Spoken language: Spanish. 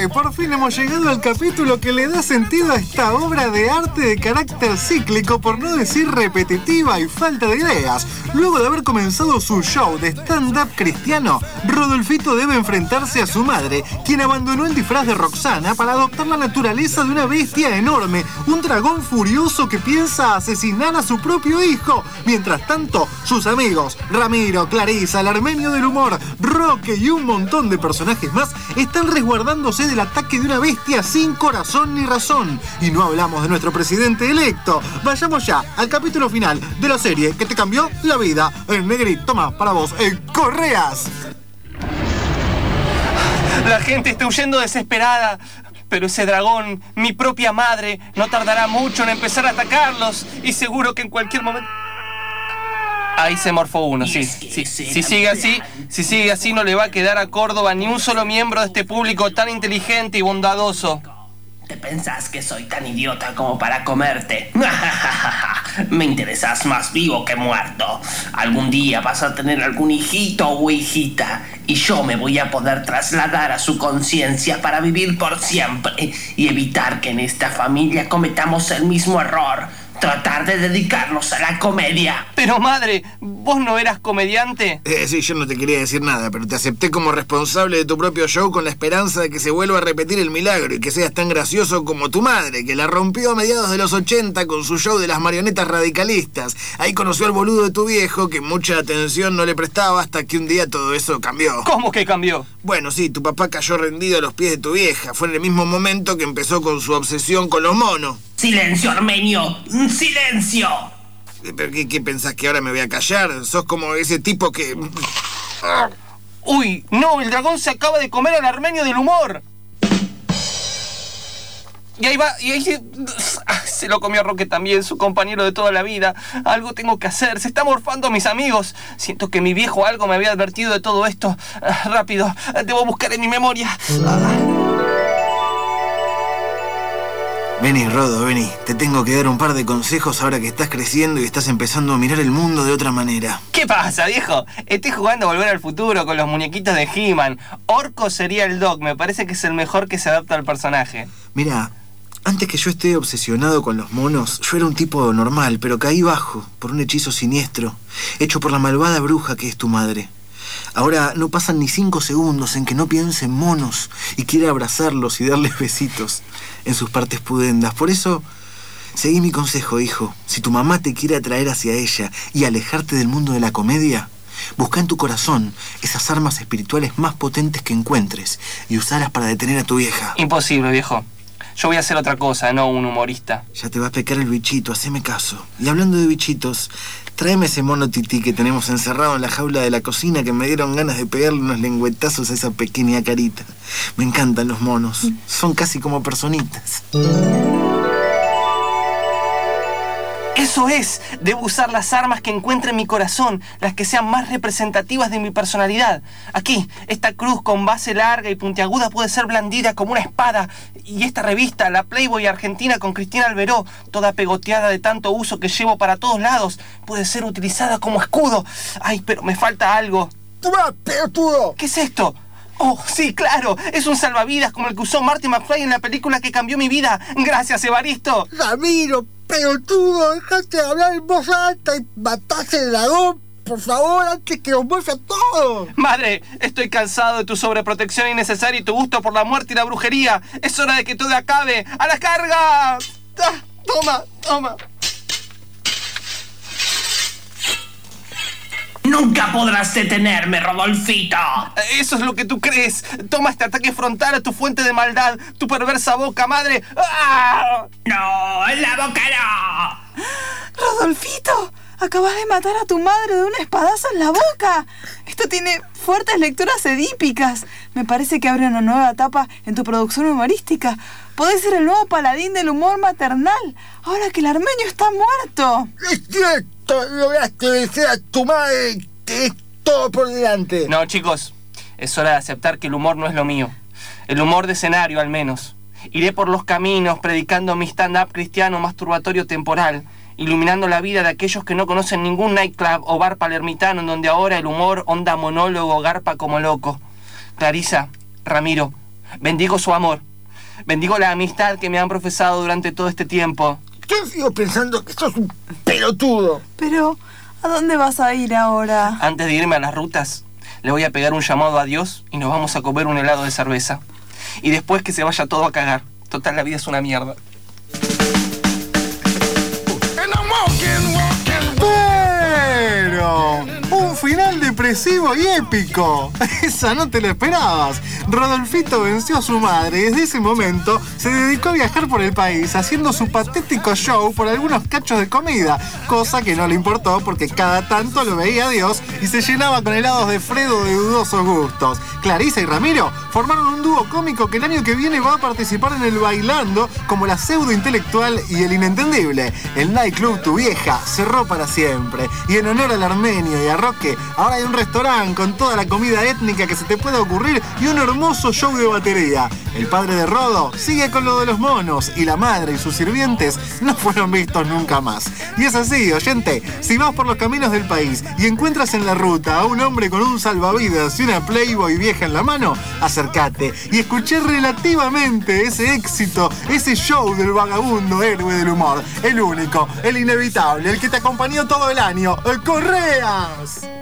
gente, por fin hemos llegado al capítulo que le da sentido a esta obra de arte de carácter cíclico, por no decir repetitiva y falta de ideas. Luego de haber comenzado su show de stand-up cristiano, Rodolfito debe enfrentarse a su madre, quien abandonó el disfraz de Roxana para adoptar la naturaleza de una bestia enorme, un dragón furioso que piensa asesinar a su propio hijo. Mientras tanto, sus amigos, Ramiro, Clarisa, el armenio del humor, Roque y un montón de personajes más están resguardándose del ataque de una bestia sin corazón ni razón. Y no hablamos de nuestro presidente electo. Vayamos ya al capítulo final de la serie que te cambió la vida. El negrito, toma, para vos, Correas. La gente está huyendo desesperada. Pero ese dragón, mi propia madre, no tardará mucho en empezar a atacarlos. Y seguro que en cualquier momento... Ahí se morfó uno, sí. Si sigue así, no le va a quedar a Córdoba ni un solo miembro de este público tan inteligente y bondadoso. ¿Te pensás que soy tan idiota como para comerte? Me interesas más vivo que muerto. Algún día vas a tener algún hijito o hijita y yo me voy a poder trasladar a su conciencia para vivir por siempre y evitar que en esta familia cometamos el mismo error. Tratar de dedicarnos a la comedia. Pero madre, ¿vos no eras comediante? Sí, yo no te quería decir nada, pero te acepté como responsable de tu propio show con la esperanza de que se vuelva a repetir el milagro y que seas tan gracioso como tu madre, que la rompió a mediados de los 80 con su show de las marionetas radicalistas. Ahí conoció al boludo de tu viejo, que mucha atención no le prestaba, hasta que un día todo eso cambió. ¿Cómo que cambió? Bueno, sí, tu papá cayó rendido a los pies de tu vieja. Fue en el mismo momento que empezó con su obsesión con los monos. ¡Silencio, Armenio! ¡Silencio! ¿Pero qué pensás, que ahora me voy a callar? Sos como ese tipo que... ¡Uy! ¡No! ¡El dragón se acaba de comer al armenio del humor! Y ahí va, y ahí se lo comió Roque también, su compañero de toda la vida. Algo tengo que hacer, se está morfando a mis amigos. Siento que mi viejo algo me había advertido de todo esto. Rápido, debo buscar en mi memoria. Vení, Rodo, vení. Te tengo que dar un par de consejos ahora que estás creciendo y estás empezando a mirar el mundo de otra manera. ¿Qué pasa, viejo? Estoy jugando a Volver al Futuro con los muñequitos de He-Man. Orco sería el Doc, me parece que es el mejor que se adapta al personaje. Mira, antes que yo esté obsesionado con los monos, yo era un tipo normal, pero caí bajo por un hechizo siniestro, hecho por la malvada bruja que es tu madre. Ahora no pasan ni 5 segundos en que no piense en monos y quiera abrazarlos y darles besitos en sus partes pudendas. Por eso, seguí mi consejo, hijo. Si tu mamá te quiere atraer hacia ella y alejarte del mundo de la comedia, busca en tu corazón esas armas espirituales más potentes que encuentres y usalas para detener a tu vieja. Imposible, viejo. Yo voy a hacer otra cosa, no un humorista. Ya te va a pecar el bichito, haceme caso. Y hablando de bichitos, tráeme ese mono tití que tenemos encerrado en la jaula de la cocina, que me dieron ganas de pegarle unos lengüetazos a esa pequeña carita. Me encantan los monos, son casi como personitas. Eso es, debo usar las armas que encuentre en mi corazón, las que sean más representativas de mi personalidad. Aquí, esta cruz con base larga y puntiaguda puede ser blandida como una espada. Y esta revista, la Playboy Argentina con Cristina Alberó, toda pegoteada de tanto uso que llevo para todos lados, puede ser utilizada como escudo. Ay, pero me falta algo. ¡Toma, pelotudo! ¿Qué es esto? Oh, sí, claro, es un salvavidas como el que usó Marty McFly en la película que cambió mi vida. Gracias, Evaristo. Ramiro, pelotudo, dejaste de hablar en voz alta y mataste al dragón, por favor, antes que nos muera todo. Madre, estoy cansado de tu sobreprotección innecesaria y tu gusto por la muerte y la brujería. Es hora de que todo acabe. ¡A la carga! Toma. ¡Nunca podrás detenerme, Rodolfito! Eso es lo que tú crees. Toma este ataque frontal a tu fuente de maldad, tu perversa boca, madre. ¡Ah! ¡No! ¡En la boca no! ¡Rodolfito! Acabas de matar a tu madre de un espadazo en la boca. Esto tiene fuertes lecturas edípicas. Me parece que abre una nueva etapa en tu producción humorística. Podés ser el nuevo paladín del humor maternal, ahora que el armenio está muerto. Es cierto, lograste vencer a tu madre, que es todo por delante. No, chicos, es hora de aceptar que el humor no es lo mío. El humor de escenario, al menos. Iré por los caminos predicando mi stand-up cristiano masturbatorio temporal, iluminando la vida de aquellos que no conocen ningún nightclub o bar palermitano en donde ahora el humor onda monólogo garpa como loco. Clarisa, Ramiro, Bendigo su amor. Bendigo la amistad que me han profesado durante todo este tiempo. Yo sigo pensando que sos un pelotudo. Pero, ¿a dónde vas a ir ahora? Antes de irme a las rutas, le voy a pegar un llamado a Dios y nos vamos a comer un helado de cerveza. Y después que se vaya todo a cagar. Total, la vida es una mierda. Pero un final depresivo y épico. Esa no te la esperabas. Rodolfito venció a su madre y desde ese momento se dedicó a viajar por el país haciendo su patético show por algunos cachos de comida, cosa que no le importó porque cada tanto lo veía Dios y se llenaba con helados de Fredo de dudosos gustos. Clarisa y Ramiro formaron un dúo cómico que el año que viene va a participar en el Bailando como la pseudo intelectual y el inentendible. El nightclub Tu Vieja cerró para siempre y en honor al armenio y a Roque, ahora hay un restaurante con toda la comida étnica que se te pueda ocurrir y un hermoso show de batería. El padre de Rodo sigue con lo de los monos y la madre y sus sirvientes no fueron vistos nunca más. Y es así, oyente, si vas por los caminos del país y encuentras en la ruta a un hombre con un salvavidas y una Playboy vieja en la mano, acércate y escuché relativamente ese éxito, ese show del vagabundo héroe del humor, el único, el inevitable, el que te acompañó todo el año, el Correas.